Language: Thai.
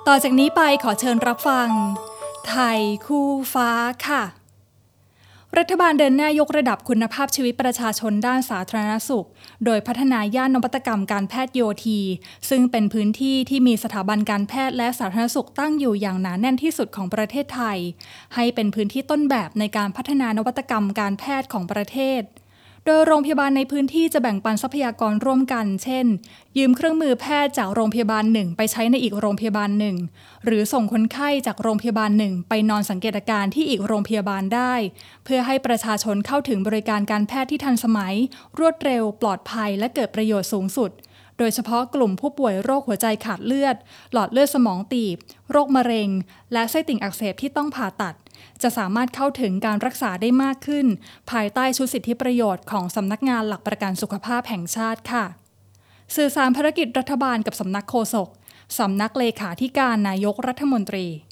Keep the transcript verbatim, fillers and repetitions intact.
ต่อจากนี้ไปขอเชิญรับฟังไทยคู่ฟ้าค่ะรัฐบาลเดินหน้ายกระดับคุณภาพชีวิตประชาชนด้านสาธารณสุขโดยพัฒนาย่านนวัตกรรมการแพทย์โยธีซึ่งเป็นพื้นที่ที่มีสถาบันการแพทย์และสาธารณสุขตั้งอยู่อย่างหนาแน่นที่สุดของประเทศไทยให้เป็นพื้นที่ต้นแบบในการพัฒนานวัตกรรมการแพทย์ของประเทศโดยโรงพยาบาลในพื้นที่จะแบ่งปันทรัพยากรร่วมกันเช่นยืมเครื่องมือแพทย์จากโรงพยาบาลหนึ่งไปใช้ในอีกโรงพยาบาลหนึ่งหรือส่งคนไข้จากโรงพยาบาลหนึ่งไปนอนสังเกตอาการที่อีกโรงพยาบาลได้เพื่อให้ประชาชนเข้าถึงบริการการแพทย์ที่ทันสมัยรวดเร็วปลอดภัยและเกิดประโยชน์สูงสุดโดยเฉพาะกลุ่มผู้ป่วยโรคหัวใจขาดเลือดหลอดเลือดสมองตีบโรคมะเร็งและไส้ติ่งอักเสบที่ต้องผ่าตัดจะสามารถเข้าถึงการรักษาได้มากขึ้นภายใต้ชุดสิทธิประโยชน์ของสำนักงานหลักประกันสุขภาพแห่งชาติค่ะสื่อสารภารกิจรัฐบาลกับสำนักโฆษกสำนักเลขาธิการนายกรัฐมนตรี